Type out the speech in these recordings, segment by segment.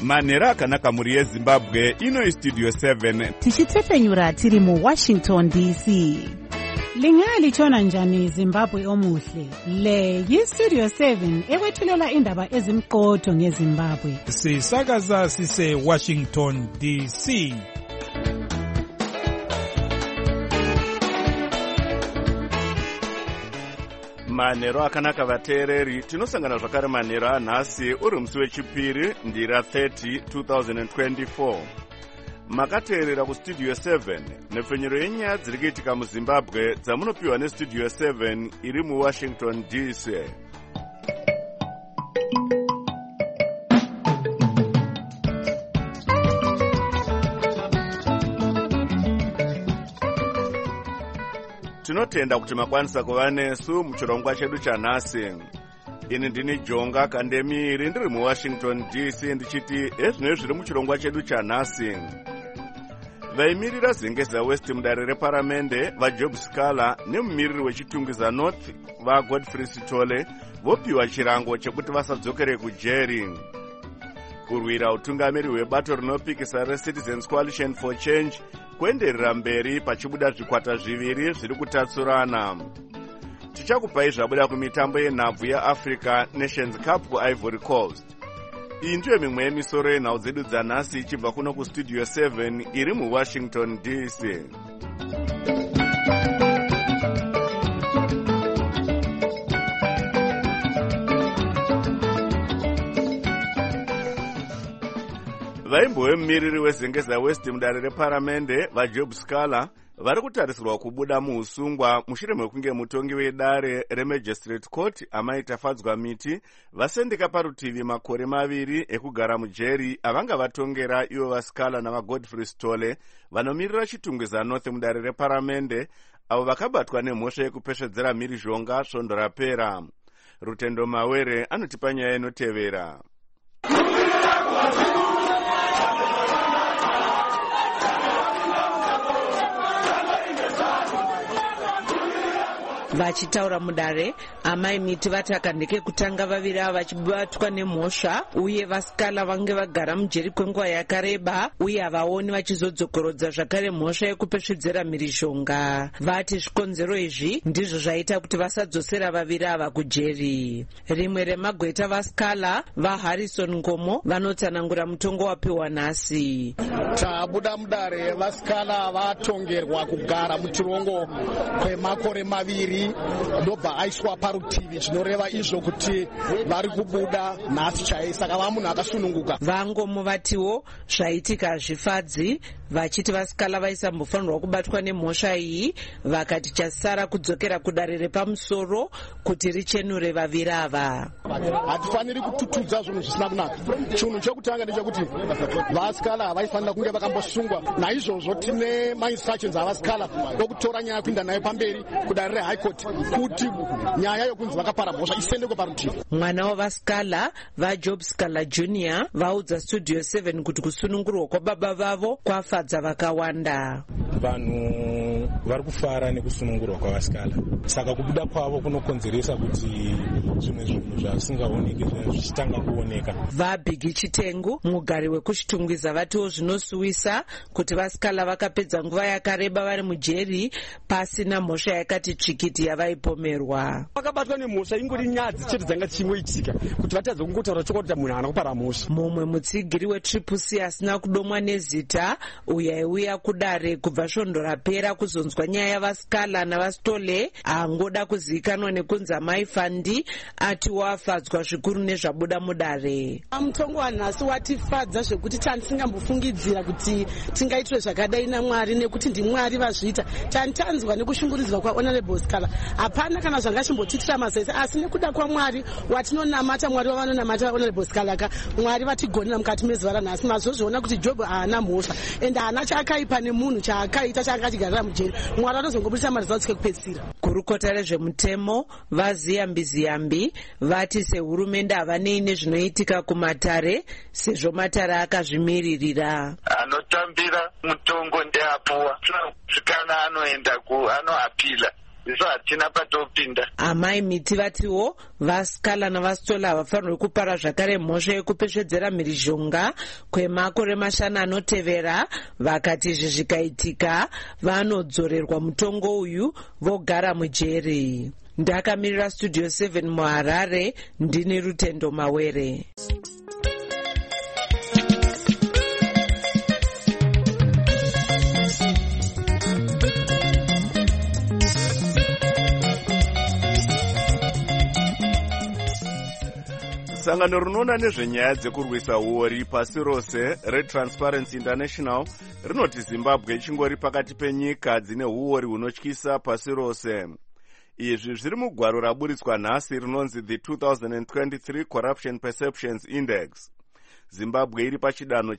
manhero akanaka muri yezimbabwe. Ino Studio 7 tichitsefenyura tiri mu Washington DC. Lingalitshona njani Zimbabwe omuhle? Le yi-Studio 7 ekwethulela indaba ezimqotho ngeZimbabwe. Sisakaza sise Washington DC. manhero akanaka vateereri. Tinosangana zvakare manhero anhasi uri musi wechipiri ndira 30 2024. Makateerera kustudio 7 nepfenyero yenyaya dziri kuitika muZimbabwe dzamunopiwa nestudio 7 iri muWashington DC. Tinotenda kuti makwanisa kuva nesu muchirongwa chedu chanhasi. Ini ndini Jonga Kandemiri ndiri muWashington DC ndichiti ezvino zviri muchirongwa chedu chanhasi. Vaimirira Zengeza West mudare reparamende vaJob Scala nemumiriri wechitungwiza North vaGodfrey Sitole vopiwa chirango chekuti vasadzokere kujeri. Kurwira utungamiri hwebato rinopikisa reCitizens Coalition for Change kuenderera mberi pachibuda zvikwata zviviri zviri kutatsurana. Tichakupai zvabuda kumitambo yenhabvu yaAfrica Nations Cup kuIvory Coast. Iyi ndiyo mimwe yemisoro yenhau dzedu dzanhasi ichibva kuno kustudio 7 iri muWashington DC. Vaimbo vemumiriri weZengeza West mudare reparamende vaJob Scala vari kutarisirwa kubuda muusungwa mushure mekunge mutongi wedare reMagistrate Court amaita Fadzwa Miti vasendeka parutivi makore maviri ekugara mujeri avanga vatongera ivo vaScala navaGodfrey Sitole vanomirira chitungwiza North mudare reparamende avo vakabatwa nemhosva yekupesvedzera mhirizhonga svondo rapera. Rutendo Mawere anotipa nyaya inotevera. Vachitaura mudare amai Miti vati akandike kutanga vaviri ava vachibatwa nemhosva uye vaScala vange vagara mujeri kwenguva yakareba uye havaoni vachizodzokorodza zvakare mhosva yekupesvedzera mhirizhonga. Vati zvikonzero izvi ndizvo zvaita kuti vasadzosera vaviri ava kujeri. Rimwe remagweta vaScala vaHarrison Ngomo vanotsanangura mutongo wapiwa nhasi. Tabuda mudare vaScala vatongerwa kugara muchirongo kwemakore maviri ndobva aiswa parutivi zvinoreva izvo kuti vari kubuda nhasi chaiye, saka vamunhu akasununguka. Vangomo vatiwo zvaitika hazvifadzi vachiti vaScala vaisambofanirwa kubatwa nemhosva iyi vakati chasara kudzokera kudare repamusoro kuti richenure vaviri ava. Hatifaniri kututudza zvinhu zvisina kunaka. Chinhu chekutanga ndechekuti vaScala havaifanira kunge vakambosungwa. Naizvozvo tine mainstructions avaScala okutora nyaya kuinda nayo pamberi kudare reHigh Court kuti nyaya yokunzi vakapara mhosva isendekwe parutivi. Mwana wavaScala vaJob Scala Jr. vaudza Studio 7 kuti kusunungurwa kwababa vavo kwafadza vakawanda. Vanhu vari kufara nekusunungurwa kwavaScala, saka kubuda kwavo kunokonzeresa kuti zvimwe zvinhu zvasingaoneki zvichitanga kuoneka. VaBhigi Chitengu mugari wekuchitungwiza vatiwo zvinosuwisa kuti vaScala vakapedza nguva yakareba vari mujeri pasina mhosva yakati tsvikiti yavaipomerwa. Vakabatwa nemhosva ingori nyadzi chete dzanga chimoitika kuti vatadze kungotaura chokwadi kuti munhu haana kupara mhosva. Mumwe mutsigiri weTriple asina kudomwa nezita uyo aiuya kudare kubva svondo rapera kuzonzwa nyaya yavaScala navaSitole angoda kuzivikanwa nekunzi amai Fandi ati wafadzwa zvikuru nezvabuda mudare. Mutongo wanhasi watifadza zvekuti tandisingambofungidzira kuti tingaitwe zvakadai naMwari nekuti ndiMwari vazviita. Tantanzwa nekushungurudzwa kwaHonorable Scala hapana kana zvanga chimbotitira masaisa asi nekuda kwaMwari watinonamata Mwari wavanonamata Honorable Scala Mwari vatigonera mukati mezuva ranhasi mazvozviona kuti Job haana mhosva ende haana chaakaipa nemunhu chaakaita chaakachigarira mujeri. Mwari anozongobudisa marizalts ekupedzisira. Gurukota rezvemutemo vaZiyambi vati sehurumende havanei nezvinoitika kumatare sezvo matare akazvimiririra. Anotambira mutongo ndeapuwa kana anoenda anoapila isu hatina patopinda. Amai Miti vatiwo vasikala navasitola havafanirwi kupara zvakare mhosva yekupesvedzera mhirizhonga kwemakore 5 anotevera. Vakati izvi zvikaitika vanodzorerwa mutongo uyu vogara mujeri. Ndakamirira Studio 7 muHarare, ndini Rutendo Mawere. Sangano rinoona nezvenyaya dzekurwisa uori pasi rose reTransparency International rinoti Zimbabwe ichingori pakati penyika dzine uori hunotyisa pasi rose. Izvi zviri mugwaro raburitswa nhasi rinonzi the 2023 Corruption Perceptions Index. Zimbabwe iri pachidanho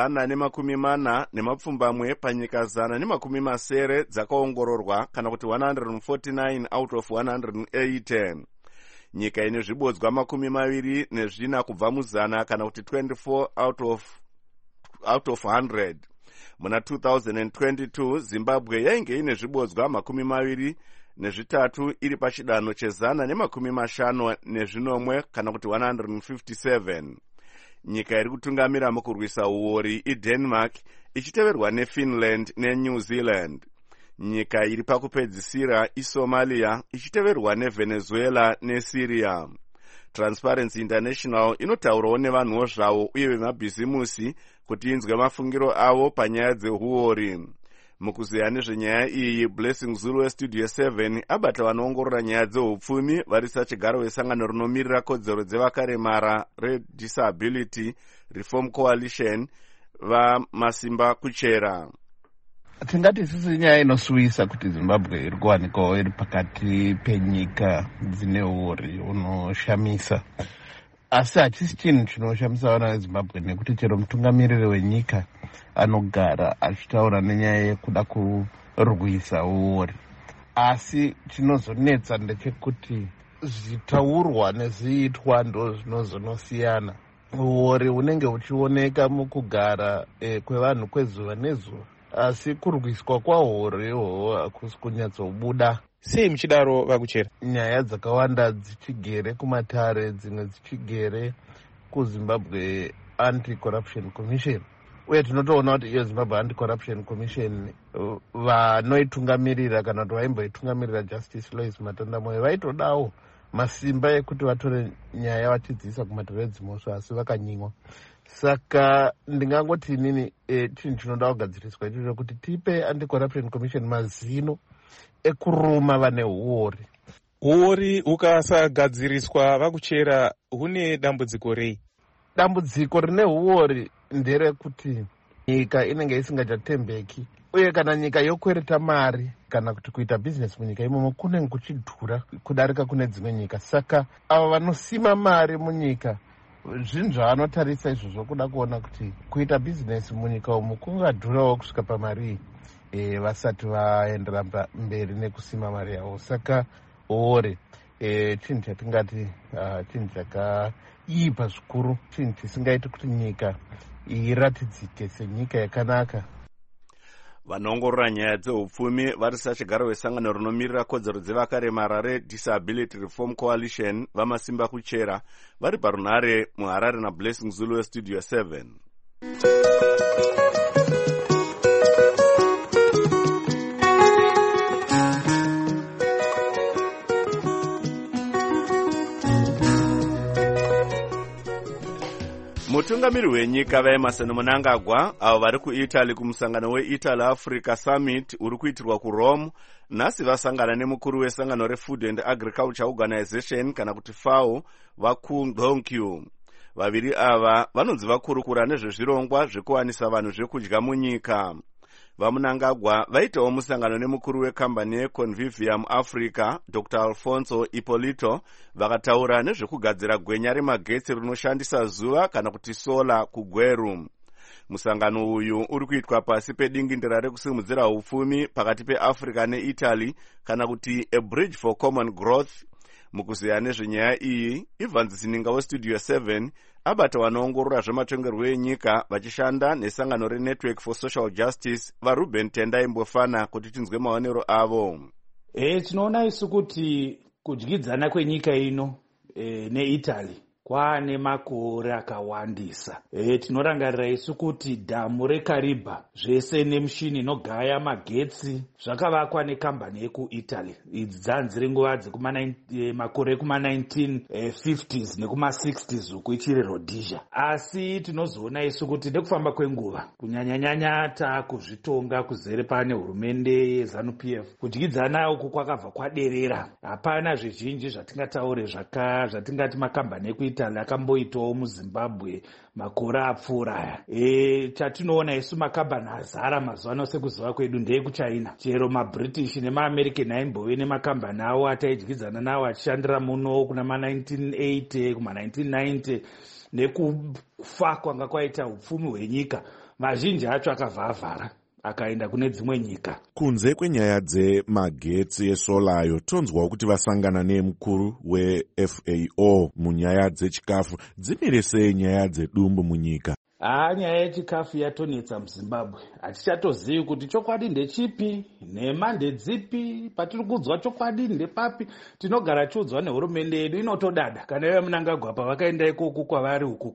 che140 panyika 170 dzakaongororwa, kana kuti 149 out of 180. Nyika ine zvibodzwa 24 kubva muzana, kana kuti 24 out of 100. Muna 2022 Zimbabwe yainge ine zvibodzwa 23 iri pachidanho che150, kana kuti 157. Nyika iri kutungamira mukurwisa uori iDenmark, ichiteverwa neFinland neNew Zealand. Nyika iri pakupedzisira iSomalia, ichiteverwa neVenezuela neSyria. Transparency International inotaurawo nevanhuwo zvavo uye vemabhizimusi kuti inzwe mafungiro avo panyaya dzeuori. Mukuziya nezvenyaya iyi, Blessing Zulu weStudio 7 abata vanoongorora nyaya dzeupfumi vari sachigaro vesangano rinomirira kodzero dzevakaremara reDisability Reform Coalition vaMasimba Kuchera. Tingati isisi nyaya inosuwisa kuti Zimbabwe iri kuwanikwawo iri pakati penyika dzine uori unoshamisa. Asi hachisi chinhu chinoshamisa vana veZimbabwe, nekuti chero mutungamiriri wenyika anogara achitaura nenyaya yekuda kurwisa uori. Asi chinozonetsa ndechekuti zvitaurwa nezviitwa ndo zvinozonosiyana. Uori unenge uchioneka mukugara kwevanhu kwezuva nezuva, asi kurwiswa kwahoriwo hakusi kunyatsobuda. Sei muchidaro Vakuchera? Nyaya dzakawanda dzichigere kumatare, dzimwe dzichigere kuZimbabwe Anti-Corruption Commission. Uye tinotoona kuti iyo Zimbabwe Anti-Corruption Commission vanoitungamirira, kana kuti vaimboitungamirira Justice Lois Matandamoyo, vaitodawo masimba ekuti vatore nyaya vachidzisa kumatare edzimhosva, asi vakanyimwa. Saka ndingangoti inini chinhu chinoda kugadziriswa icho kuti tipe Anti-Corruption Commission mazino ekuruma vane uori. Uori ukasagadziriswa Vakuchera hune dambudziko rei? Dambudziko rine uori nderekuti nyika inenge isingachatembeki, uye kana nyika yokwereta mari kana kuti kuita bhizinesi munyika imomo kunenge kuchidhura kudarika kune dzimwe nyika. Saka ava vanosima mari munyika zvinhu zvavanotarisa izvozvo kuda kuona kuti kuita bhizinesi munyika umu kungadhurawo kusvika pamari vasati vaendera mberi nekusima mari yavo. Saka uori chinhu chatingati chinhu chakaipa zvikuru, chinhu chisingaiti kuti nyika iratidzike senyika yakanaka. Vanoongorora nyaya dzeupfumi vari sachigaro vesangano rinomirira kodzero dzevakaremara reDisability Reform Coalition vaMasimba Kuchera vari parunhare muHarare naBlessing Zulu weStudio 7. Mutungamiri wenyika vaEmerson Mnangagwa avo vari kuItaly kumusangano weItaly Africa Summit uri kuitirwa kuRome nhasi vasangana nemukuru wesangano reFood and Agriculture Organization kana kuti FAO vaKungdonkyu. Vaviri ava vanonzi vakurukura nezvezvirongwa zvekuwanisa vanhu zvekudya munyika. VaMnangagwa vaitawo musangano nemukuru wekambani yeConvivium Africa Dr. Alfonso Ippolito vakataura nezvekugadzira gwenya remagetsi rinoshandisa zuva kana kuti sola kuGweru. Musangano uyu uri kuitwa pasi pedingindira rekusimudzira upfumi pakati peAfrica neItaly kana kuti A Bridge for Common Growth. Mukuziya nezvenyaya iyi, Evans Zininga weStudio 7 abata vanoongorora zvematongerwo enyika vachishanda nesangano reNetwork for Social Justice vaRuben Tendai Mbofana kuti tinzwe maonero avo. Tinoona isu kuti kudyidzana kwenyika ino neItaly kwaane makore akawandisa. Tinorangarira isu kuti dhamu reKariba zvese nemushini inogaya magetsi zvakavakwa nekambani yekuItaly. Idzi dzanziri nguva makore ekuma1950s nekuma60s uku ichiri Rhodesia. Asi tinozoona isu kuti nekufamba kwenguva kunyanyanyanya takuzvitonga kuzere pane hurumende yeZANU-PF kudyidzana uku kwakabva kwaderera. Hapana zvizhinji zvatingataure zvatingati makambani ekuItaly akamboitawo muZimbabwe makore apfuura aya. Chatinoona isu makambani azara mazuva ano sekuziva kwedu ndeyekuChina. Chero maBritish nemaAmerican aimbove nemakambani awo ataidyidzana nawo achishandira muno kuna ma1980 kuma1990 nekufa kwanga kwaita upfumi hwenyika. Mazhinji acho akavhavhara akaenda kune dzimwe nyika. Kunze kwenyaya dzemagetsi esolayo tonzwawo kuti vasangana nemukuru weFAO munyaya dzechikafu. Dzimire sei nyaya dzedumbu munyika? Nyaya yechikafu yatonetsa muZimbabwe. Hatichatozivi kuti chokwadi ndechipi, nhema ndedzipi, patiri kudzwa chokwadi ndepapi. Tinogara tiudzwa nehurumende yedu inotodada. Kana iwe Mnangagwa vakaenda ikoko kwavari uku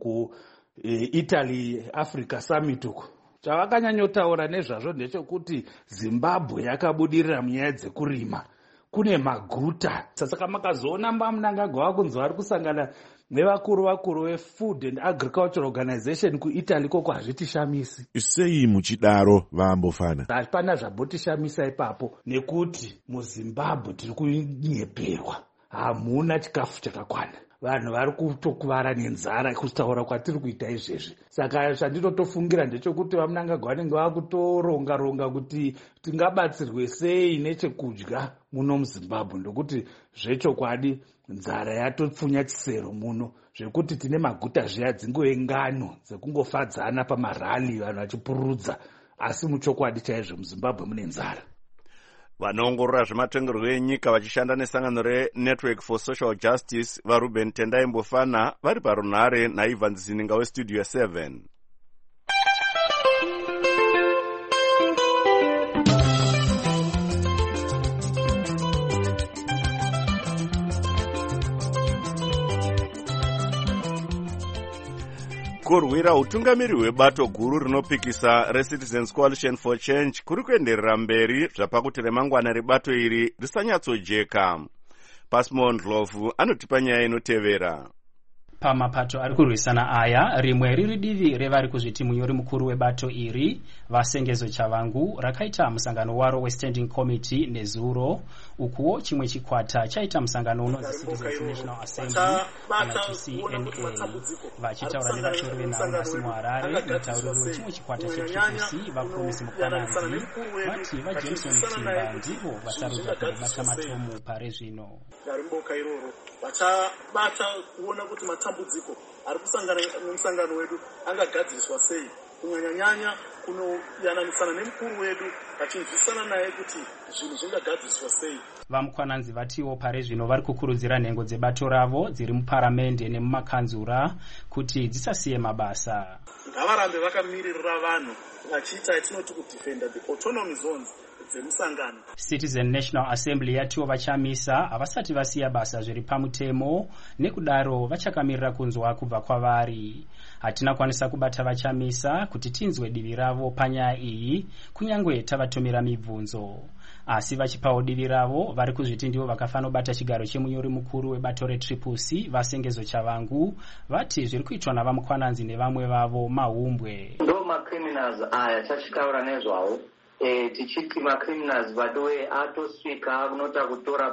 kuItaly Africa Summit uku, chavakanyanyotaura nezvazvo ndechekuti Zimbabwe yakabudirira munyaya dzekurima. Kune maguta. Saka makazoona Mnangagwa vakunzi vari kusangana nevakuru veFood and Agricultural Organization kuItaly koko hazvitishamisi. Sei muchidaro vambofana? Hapana zvabotishamisa ipapo nekuti muZimbabwe tiri kunyeperwa. Hamuna chikafu chakakwana. Vanhu vari kutokuvara nenzara kutaura kwatiri kuita izvezvi. Saka chandinotofungira ndechekuti vaMnangagwa vanenge vakutoronga kuti tingabatsirwe sei nechekudya muno muZimbabwe. Ndokuti zvechokwadi nzara yatopfunya chisero muno, zvekuti tine maguta zviya dzingove ngano dzekungofadzana pamarali vanhu vachipururudza, asi muchokwadi chaizvo muZimbabwe mune nzara. Vanoongorora zvematongerwo enyika vachishanda nesangano reNetwork for Social Justice vaRuben Tendai Mbofana vari parunhare naIvan Zininga weStudio 7. Kurwira utungamiri hwebato guru rinopikisa reCitizens Coalition for Change kuri kuenderera mberi zvapakuti remangwana rebato iri risanyatsojeka. Pasmon Ndlovu anotipa nyaya inotevera. Pamapato ari kurwisana aya, rimwe riri divi revari kuzviti munyori mukuru webato iri Vasengezo Chavangu rakaita musangano waro weStanding Committee nezuro, ukuwo chimwe chikwata chaita musangano unonzi Citizens National Assembly kana CNA. Vachitaura nevatori venhau nhasi muHarare, mutauriri wechimwe chikwata cheTPC vaPromise Mukwananzi vati vaJameson Timba ndivo vasarudza kubata matomu pare zvino. Garimboka iroro vachabata kuona kuti matambudziko ari kusangana mumusangano wedu angagadziriswa sei, kunyanyanyanya kunoyananisana nemukuru wedu vachinzwisana naye kuti zvinhu zvingagadziriswa sei. VaMukwananzi vatiwo pare zvino vari kukurudzira nhengo dzebato ravo dziri muparamende nemumakanzura kuti dzisasiye mabasa. Ngavarambe vakamirira vanhu vachiita yatinoti kudefenda the autonomy zones dzemusangano. Citizen National Assembly yatiwo vachamisa havasati vasiya basa zviri pamutemo, nekudaro vachakamirira kunzwa kubva kwavari. Hatina kwanisa kubata vachamisa kuti tinzwe divi ravo panyaya iyi, kunyangwe tavatumira mibvunzo. Asi vachipawo divi ravo vari kuzviti ndivo vakafanobata chigaro chemunyori mukuru webato reTPC Vasengezo Chavangu vati zviri kuitwa navaMukwananzi nevamwe vavo mahumbwe. Ndo macriminals aya chachitaura nezvawo. Tichiti macriminals vadowe atosvika kunota kutora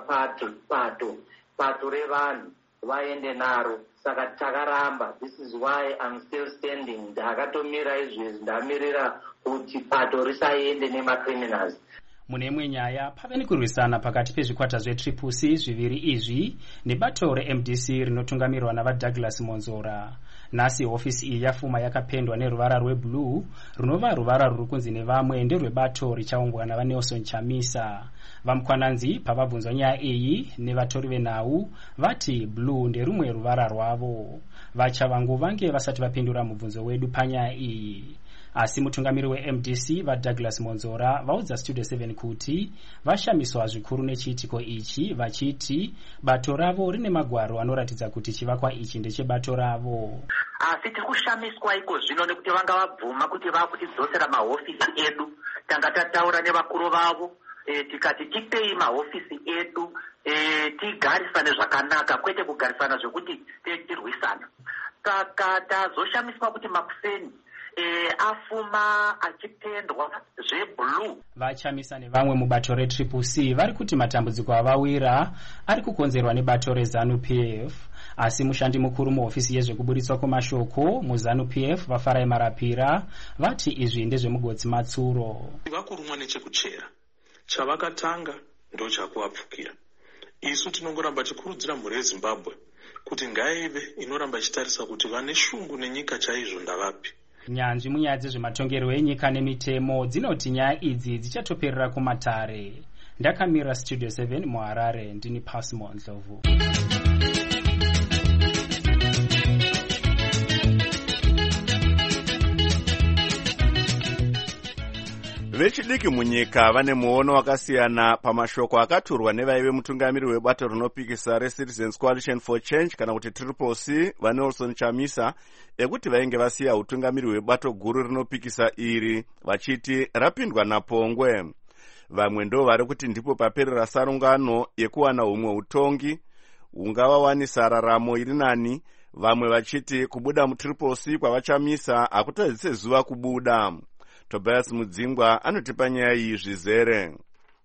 pato revanhu vaende naro. Saka takaramba. This is why I'm still standing. Ndakatomira izvezvi, ndamirira kuti pato risaende nemacriminals. Mune imwe nyaya pave nekurwisana pakati pezvikwata zveTPC zviviri izvi nebato reMDC rinotungamirwa navaDouglas Monzora. Nhasi hofisi iyi yafuma yakapendwa neruvara rweblue, runova ruvara ruri kunzi nevamwe nderwebato richaungwa navaNelson Chamisa. VaMukwananzi pavabvunzwa nyaya iyi nevatori venhau vati blue nderumwe ruvara rwavo. Vachavangu vange vasati vapindura mubvunzo wedu panyaya iyi. asi mutungamiri weMDC vaDouglas Monzora vaudza Studio 7 kuti vashamiswa zvikuru nechiitiko ichi vachiti bato ravo rine magwaro anoratidza kuti chivakwa ichi ndechebato ravo. Asi tiri kushamiswa iko zvino nekuti vanga vabvuma kuti vakutidzosera mahofisi edu. Tanga tataura nevakuru vavo tikati tipei mahofisi edu tigarisane zvakanaka kwete kugarisana zvokuti tirwisana. Saka tazoshamiswa kuti Makuseni afuma achitendwa zveblue. Vachamisa nevamwe mubato reCCC vari kuti matambudziko avawira ari kukonzerwa nebato reZANU-PF, asi mushandi mukuru muhofisi yezvekuburitswa kwemashoko muZANU-PF vaFarai Marapira vati izvi ndezvemugodzi Matsuro. Vakurumwa nechekuchera chavakatanga ndo chakuvapfukira. Isu tinongoramba tikurudzira mhuri yeZimbabwe kuti ngaive inoramba ichitarisa kuti vane shungu nenyika chaizvo ndavapi. Nyanzvi munyaya dzezvematongerwo enyika nemitemo dzinoti nyaya idzi dzichatoperera kumatare. Ndakamira Studio 7 muHarare, ndini Pasmo Ndlovu. Vechidiki munyika vane muono wakasiyana pamashoko akaturwa nevaive mutungamiri webato rinopikisa reCitizens Coalition for Change kana kuti CCC vaNelson Chamisa ekuti vainge vasiya utungamiri hwebato guru rinopikisa iri vachiti rapindwa napongwe. Vamwe ndo vari kuti ndipo paperera sarungano yekuwana humwe utongi hungavawanisa raramo iri nani, vamwe vachiti kubuda muCCC kwavachamisa hakutadzise zuva kubuda. Tobias Mudzingwa anotipa nyaya iyi zvizere.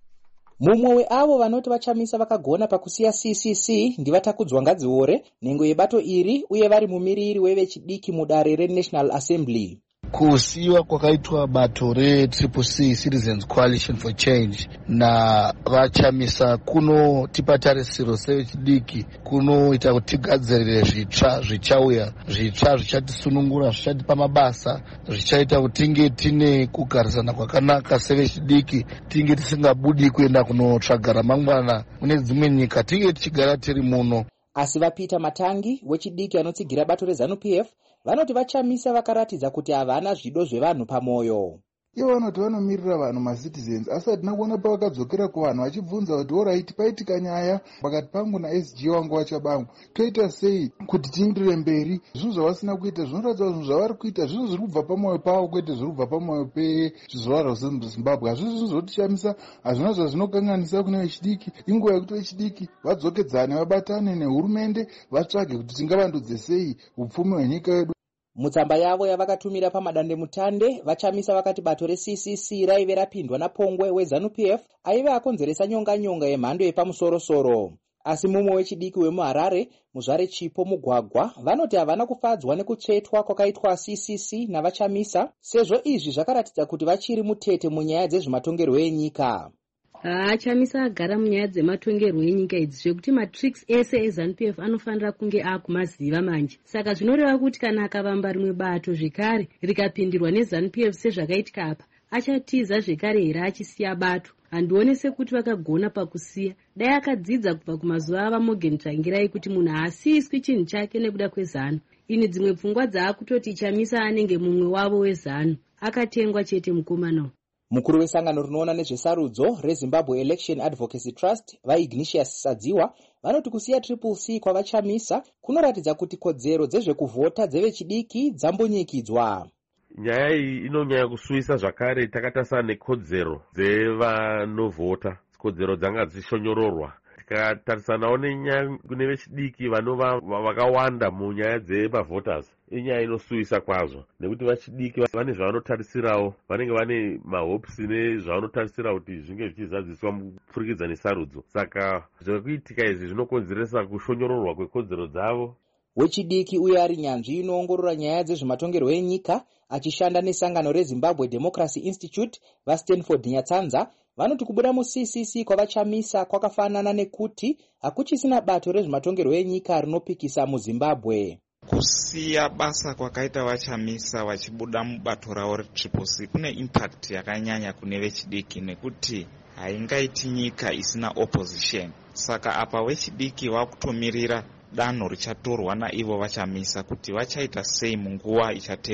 Mumwe weavo vanoti vachamisa vakagona pakusiya CCC ndivatakudzwa Ngadziore, nhengo yebato iri uye vari mumiriri wevechidiki mudare reNational Assembly. Kusiwa kwakaitwa bato reCCC Citizens Coalition for Change na vachamisa kunotipa tarisiro sevechidiki, kunoita kuti tigadzirire zvitsva zvichauya, zvitsva zvichatisunungura, zvichatipa mabasa, zvichaita kuti tinge tine kugarisana kwakanaka sevechidiki, tinge tisingabudi kuenda kunotsvaga ramangwana mune dzimwe nyika, tinge tichigara tiri muno. Asi vaPeter Matangi wechidiki anotsigira bato reZANU-PF vanoti vachamisa vakaratidza kuti havana zvido zvevanhu pamoyo. Ivo vanoti vanomirira vanhu macitizens, asi hatina kuona pavakadzokera kuvanhu vachibvunza kuti oraiti paitika nyaya pakati pangu naSG wangu wachabangu, toita sei kuti tiindire mberi. Zvinhu zvavasina kuita zvinoratidza zvinhu zvavari kuita zvinhu zviri kubva pamwoyo pavo kwete zviri kubva pamwoyo pezvizvarwa zveZimbabwe. Hazvisi zvinhu zvotichamisa, hazvina zvazvinokanganisa kune vechidiki. Inguva yekuti vechidiki vadzokedzane, vabatane nehurumende, vatsvage kuti tingavandudze sei upfumi hwenyika yedu. Mutsamba yavo yavakatumira pamadandemutande, vachamisa vakati bato reCCC raive rapindwa napongwe weZANU-PF aive akonzeresa nyonga yemhando yepamusoro-soro. Asi mumwe wechidiki wemuHarare, Muzvare Chipo Mugwagwa, vanoti havana kufadzwa nekutsvetwa kwakaitwa CCC navachamisa, sezvo izvi zvakaratidza kuti vachiri mutete munyaya dzezvematongerwo enyika. Chamisa agara munyaya dzematongerwo enyika idzi zvekuti matricks ese eZANU-PF anofanira kunge akumaziva manje. Saka zvinoreva kuti kana akavamba rimwe bato zvekare rikapindirwa neZANU-PF sezvakaitika apa, achatiza zvekare here achisiya bato. Handione sekuti vakagona pakusiya. Dai akadzidza kubva kumazuva avaMorgan Tsvangirai kuti munhu haasiyiswi chinhu chake nekuda kweZANU. Ini dzimwe pfungwa dzaakutoti Chamisa anenge mumwe wavo weZANU. Akatengwa chete mukomana. Mukuru wesangano rinoona nezvesarudzo reZimbabwe Election Advocacy Trust vaIgnatius Sadziwa vanoti kusiya CCC kwavachamisa kunoratidza kuti kodzero dzezvekuvhota dzevechidiki dzambonyikidzwa. Nyaya iyi inonyanya kusuwisa zvakare takatasana nekodzero dzevanovhota, kodzero dzanga dzichishonyororwa. Tikatarisanawo nenyaya kune vechidiki vanova vakawanda munyaya dzemavhoters, inyaya inosuwisa kwazvo nekuti vachidiki vane zvavanotarisirawo, vanenge vane mahopisi nezvavanotarisira kuti zvinge zvichizadziswa mupfurikidza nesarudzo. Saka zvekuitika izvi zvinokonzeresa kushonyororwa kwekodzero dzavo. Wechidiki uye ari nyanzvi inoongorora nyaya dzezvematongerwo enyika achishanda nesangano reZimbabwe Democracy Institute vaStanford Nyatsanza vanoti kubuda muCCC kwavachamisa kwakafanana nekuti hakuchisina bato rezvematongerwo enyika rinopikisa muZimbabwe. Kusiya basa kwakaita vachamisa vachibuda mubato ravo reCCC kune impact yakanyanya kune vechidiki nekuti haingaiti nyika isina opposition. Saka apa vechidiki vakutomirira danho richatorwa naivo vachamisa kuti vachaita sei munguva ichateera.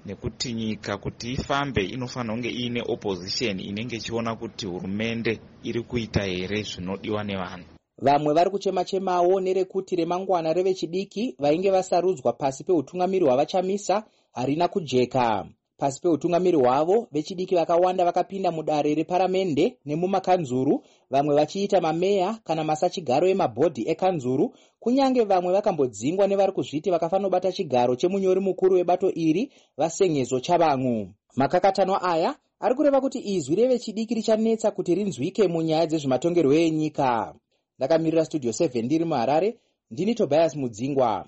nekuti nyika kuti ifambe inofanira kunge iine opposition inenge ichiona kuti hurumende iri kuita here zvinodiwa nevanhu. Vamwe vari kuchema-chemawo nerekuti remangwana revechidiki vainge vasarudzwa pasi peutungamiri hwavachamisa harina kujeka. Pasi peutungamiri hwavo, vechidiki vakawanda vakapinda mudare reparamende nemumakanzuru, vamwe vachiita mameya kana masachigaro emabhodhi ekanzuru, kunyange vamwe vakambodzingwa nevari kuzviti vakafanobata chigaro chemunyori mukuru webato iri vasengezo chavangu. Makakatanwa aya ari kureva kuti izwi revechidiki richanetsa kuti rinzwike munyaya dzezvematongerwo enyika. Ndakamirira Studio 7 ndiri muHarare, ndini Tobias Mudzingwa.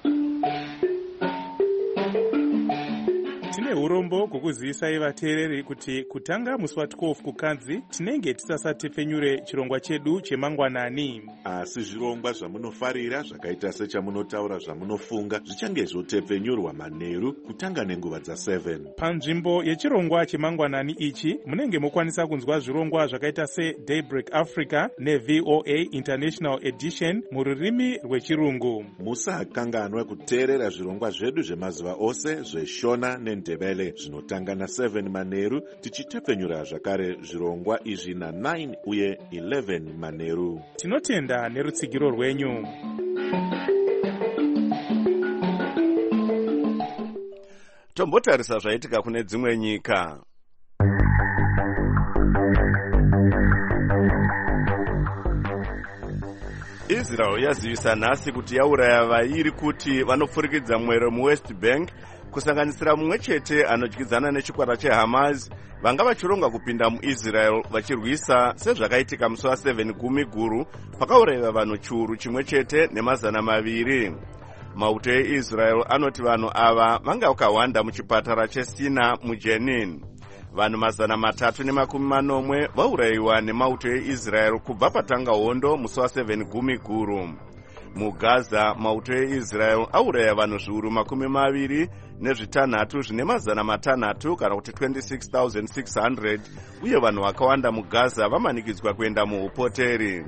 Tine urombo kukuzivisai vateereri kuti kutanga musi wa12 kuKadzi tinenge tisasatepfenyure chirongwa chedu chemangwanani. Asi zvirongwa zvamunofarira zvakaita sechamunotaura zvamunofunga zvichange zvotepfenyurwa manheru kutanga nenguva dza7. Panzvimbo yechirongwa chemangwanani ichi munenge mokwanisa kunzwa zvirongwa zvakaita seDaybreak Africa neVOA International Edition mururimi rwechirungu. Musakanganwe kuteerera zvirongwa zvedu zvemazuva ose zveshona nendebele zvinotanga na7 manheru tichitepfenyura zvakare zvirongwa izvi na9 uye 11 manheru. Tinotenda nerutsigiro rwenyu. Tombotarisa zvaitika kune dzimwe nyika. Israel yazivisa nhasi kuti yauraya vairi kuti vanopfurikidza mwero muWest Bank, kusanganisira mumwe chete anodyidzana nechikwata cheHamas, vanga vachironga kupinda muIsrael vachirwisa sezvakaitika musi wa7 gumi guru pakaurayiwa vanhu chiuru chimwe chete ne200. Mauto eIsrael anoti vanhu ava vanga vakawanda muchipatara cheSina muJenin. Vanhu 340 vaurayiwa nemauto eIsrael kubva patanga hondo musi wa7 gumi guru. MuGaza, mauto eIsrael auraya vanhu zviuru 26 zvine 600 kana kuti 26,600, uye vanhu vakawanda muGaza vamanikidzwa kuenda muupoteri.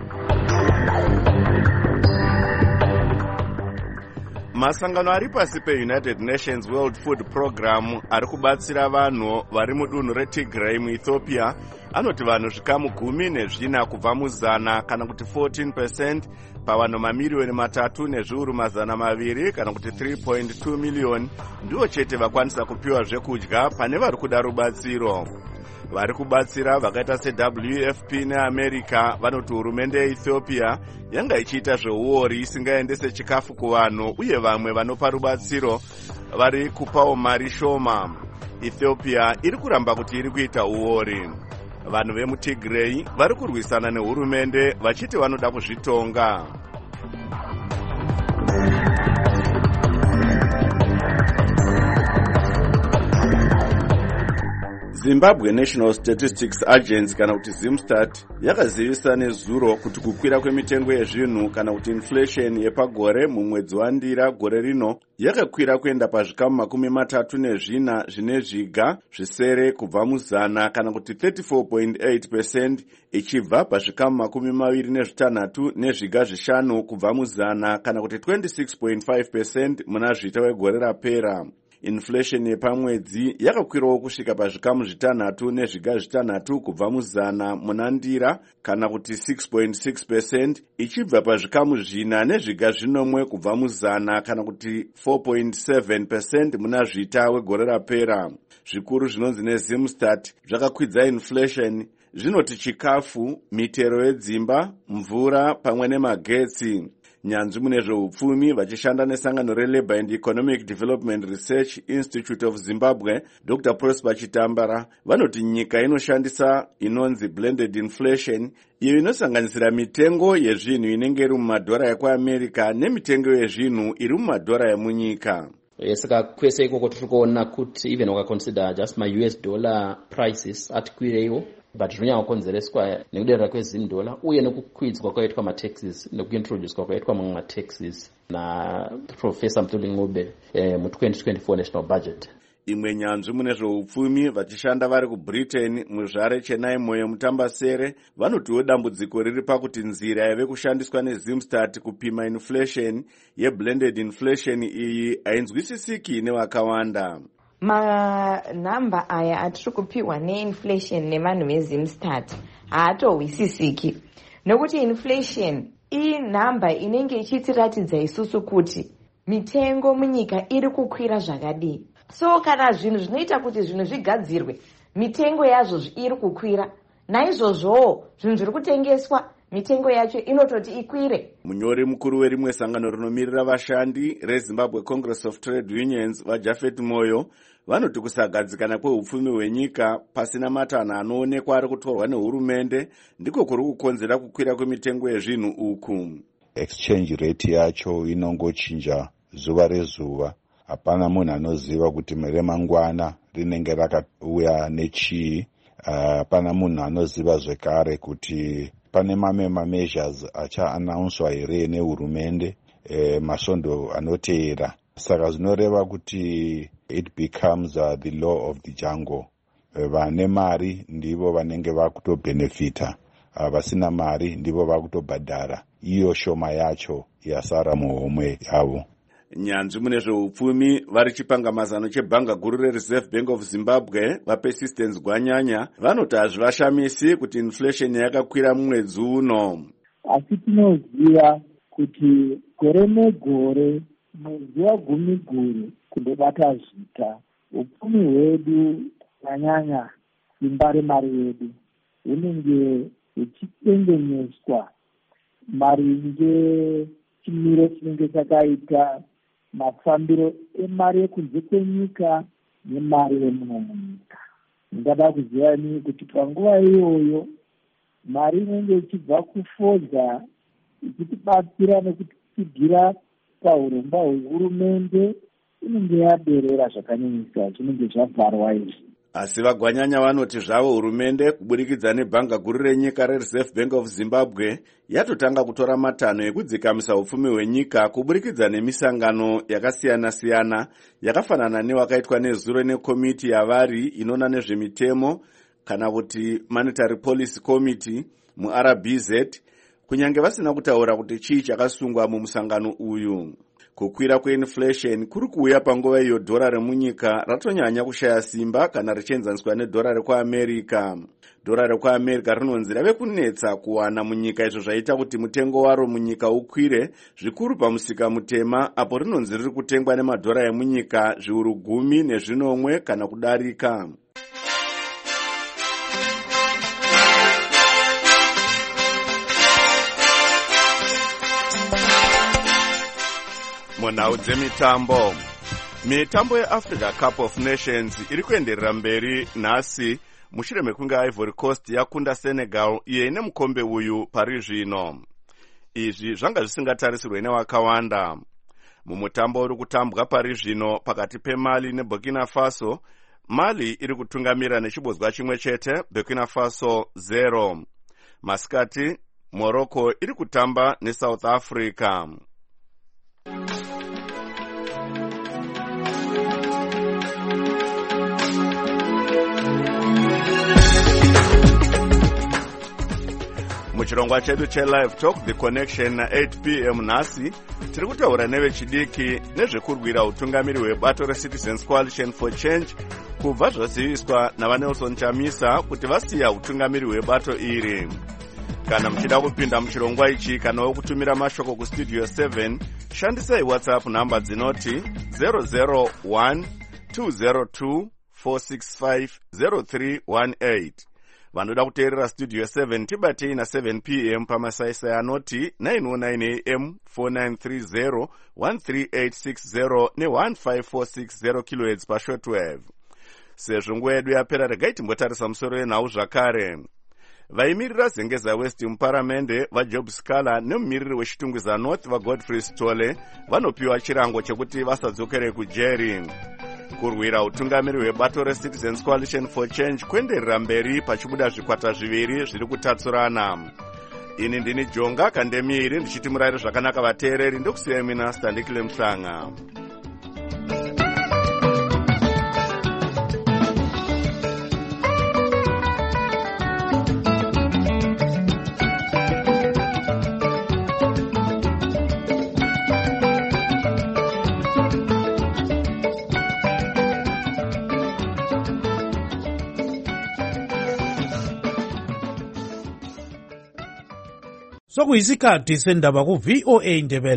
Masangano ari pasi peUnited Nations World Food Program ari kubatsira vanhu vari mudunhu reTigray muEthiopia anoti vanhu zvikamu 14 kubva muzana kana kuti 14% pavanhu mamiliyoni 3,200,000 kana kuti 3.2 miliyoni ndivo chete vakwanisa kupiwa zvekudya pane vari kuda rubatsiro. Vari kubatsira vakaita seWFP neAmerica vanoti hurumende yeEthiopia yanga ichiita zveuori isingaendese chikafu kuvanhu, uye vamwe vanopa rubatsiro vari kupawo mari shoma. Ethiopia iri kuramba kuti iri kuita uori. Vanhu vemuTigray vari kurwisana nehurumende vachiti vanoda kuzvitonga. Zimbabwe National Statistics Agency kana kuti Zimstat yakazivisa nezuro kuti kukwira kwemitengo yezvinhu kana kuti inflation yepagore mumwedzi waNdira gore rino yakakwira kuenda pazvikamu 34 zvine zviga zvisere kubva muzana kana kuti 34.8% ichibva pazvikamu 26 nezviga zvishanu kubva muzana kana kuti 26.5% muna zvita wegore rapera. Inflation yepamwedzi yakakwirawo kusvika pazvikamu 6 nezviga 6 kubva muzana muna Ndira kana kuti 6.6%, ichibva pazvikamu 4 nezviga 9 kubva muzana kana kuti 4.7% muna zvita wegore rapera. Zvikuru zvinonzi neZimstat zvakakwidza inflation zvinoti chikafu, mitero yedzimba, mvura pamwe nemagetsi. Nyanzvi mune zveupfumi vachishanda nesangano reLabour and Economic Development Research Institute of Zimbabwe, Dr. Prosper Chitambara, vanoti nyika inoshandisa inonzi blended inflation, iyo inosanganisira mitengo yezvinhu inenge iri mumadhora ekuAmerica nemitengo yezvinhu iri mumadhora emunyika. Saka kwese ikoko tiri kuona kuti even wakaconsider just my US dollar prices atikwireiwo, but zvinonyanya kukonzereswa nekuderera kwezimdola uye nekukwidzwa kwaitwa mataxes nekuintroducwa kwaitwa mamwe mataxes naProfessor Mthuli Ncube mu2024 national budget. Imwe nyanzvi mune zveupfumi vachishanda vari kuBritain muzvare Chennai Moyo Mutambasere vanotiwo dambudziko riri pakuti nzira yave kushandiswa neZimstat kupima inflation yeblended inflation iyi hainzwisisiki nevakawanda. manhamba aya atiri kupiwa neinflation nevanhu vezimstat haatohwisisiki, nokuti inflation inhamba inenge ichitiratidza isusu kuti mitengo munyika iri kukwira zvakadii. So kana zvinhu zvinoita kuti zvinhu zvigadzirwe mitengo yazvo iri kukwira, naizvozvowo zvinhu zviri kutengeswa mitengo yacho inototi ikwire. Munyori mukuru werimwe sangano rinomirira vashandi reZimbabwe Congress of Trade Unions vaJafet Moyo vanoti kusagadzikana kwehupfumi hwenyika pasina matanho anoonekwa ari kutorwa nehurumende ndiko kuri kukonzera kukwira kwemitengo yezvinhu uku. Exchange rate yacho inongochinja zuva rezuva. Hapana munhu anoziva kuti remangwana rinenge rakauya nechii. Hapana munhu anoziva zvekare kuti pane mamwe measures acha-announcwa here nehurumende masvondo anoteera. Saka zvinoreva kuti it becomes the law of the jungle. Vane mari ndivo vanenge vakutobhenefita, vasina mari ndivo vakutobhadhara iyo shoma yacho yasara muhomwe yavo. Nyanzvi mune zveupfumi vari chipangamazano chebhanga guru reReserve Bank of Zimbabwe vaPersistence Gwanyanya vanoti hazvivashamisi kuti inflation yakakwira mumwedzi uno. Asi tinoziva kuti gore negore mwedzi wa10 kundobata zvita, upfumi hwedu kunyanya simba remari yedu hunenge huchitengenyeswa maringe chimiro chinenge chakaita mafambiro emari yekunze kwenyika nemari yemuno munyika. Ndingada kuzivani kuti panguva iyoyo mari inenge ichibva kufodza ichitibatsira nekutigira paurongwa hwehurumende inenge yaderera zvakanyanyisa, zvinenge zvavharwa izvi. Asi vaGwanyanya vanoti zvavo hurumende kuburikidza nebhanga guru renyika reReserve Bank of Zimbabwe yatotanga kutora matanho ekudzikamisa upfumi hwenyika kuburikidza nemisangano yakasiyana-siyana yakafanana newakaitwa nezuro nekomiti yavari inoona nezvemitemo kana kuti Monetary Policy Committee muRBZ, kunyange vasina kutaura kuti chii chakasungwa mumusangano uyu. Kukwira kweinflation kuri kuuya panguva iyo dhora remunyika ratonyanya kushaya simba kana richienzaniswa nedhora rekuAmerica. Dhora rekuAmerica rinonzi rave kunetsa kuwana munyika, izvo zvaita kuti mutengo waro munyika ukwire zvikuru pamusika mutema, apo rinonzi riri kutengwa nemadhora emunyika zviuru 10 kana kudarika. Munhau dzemitambo. Mitambo yeAfrica Cup of Nations iri kuenderera mberi nhasi mushure mekunge Ivory Coast yakunda Senegal iye ine mukombe uyu pari zvino. Izvi zvanga zvisingatarisirwe newakawanda. Mumutambo uri kutambwa pari zvino pakati peMali neBurkina Faso, Mali iri kutungamira nechibodzwa chimwe chete, Burkina Faso 0. Masikati Morocco iri kutamba neSouth Africa. Muchirongwa chedu cheLive Talk The Connection na 8 p.m. nhasi tiri kutaura nevechidiki nezvekurwira utungamiri hwebato reCitizens Coalition for Change kubva zvaziviswa navaNelson Chamisa kuti vasiya utungamiri hwebato iri. Kana muchida kupinda muchirongwa ichi kana wokutumira mashoko kustudio 7, shandisai WhatsApp namba dzinoti 001 202 465 0318. Vanoda kuteerera studio 7 tibatei na 7 p.m. pamasaisai anoti 909 am 4930 13860 ne1546 kHz pashortwave. Sezvo nguva yedu yapera, regai timbotarisa musoro wenhau zvakare. Vaimirira Zengeza West muparamende vaJob Scala nemumiriri wechitungwiza North vaGodfrey Stole vanopiwa chirango chekuti vasadzokere kujeri. Kurwira utungamiri hwebato reCitizens Coalition for Change kuenderera mberi pachibuda zvikwata zviviri zviri kutatsurana. Ini ndini Jonga Kandemiri ndichiti murayiro zvakanaka vateereri, ndokusiyai mina Standikile Mhlanga. sokuyisikhathi sendaba ku-VOA Ndebele.